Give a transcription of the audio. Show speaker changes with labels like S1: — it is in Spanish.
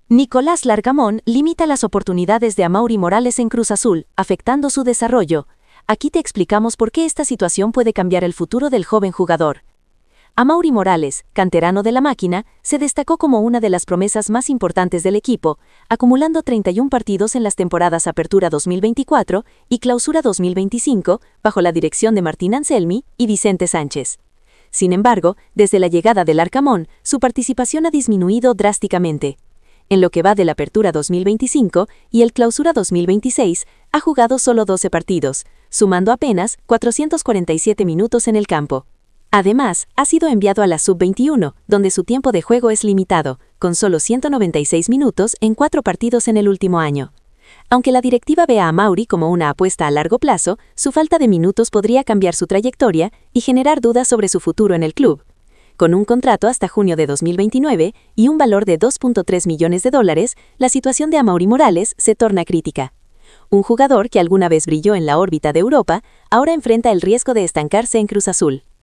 S1: Nicolás Larcamón limita las oportunidades de Amaury Morales en Cruz Azul, afectando su desarrollo. Aquí te explicamos por qué esta situación puede cambiar el futuro del joven jugador. Amaury Morales, canterano de la Máquina, se destacó como una de las promesas más importantes del equipo, acumulando 31 partidos en las temporadas Apertura 2024 y Clausura 2025, bajo la dirección de Martín Anselmi y Vicente Sánchez. Sin embargo, desde la llegada del Larcamón, su participación ha disminuido drásticamente. En lo que va de la Apertura 2025 y el Clausura 2026, ha jugado solo 12 partidos, sumando apenas 447 minutos en el campo. Además, ha sido enviado a la Sub-21, donde su tiempo de juego es limitado, con solo 196 minutos en 4 partidos en el último año. Aunque la directiva ve a Amaury como una apuesta a largo plazo, su falta de minutos podría cambiar su trayectoria y generar dudas sobre su futuro en el club. Con un contrato hasta junio de 2029 y un valor de $2.3 millones, la situación de Amaury Morales se torna crítica. Un jugador que alguna vez brilló en la órbita de Europa, ahora enfrenta el riesgo de estancarse en Cruz Azul.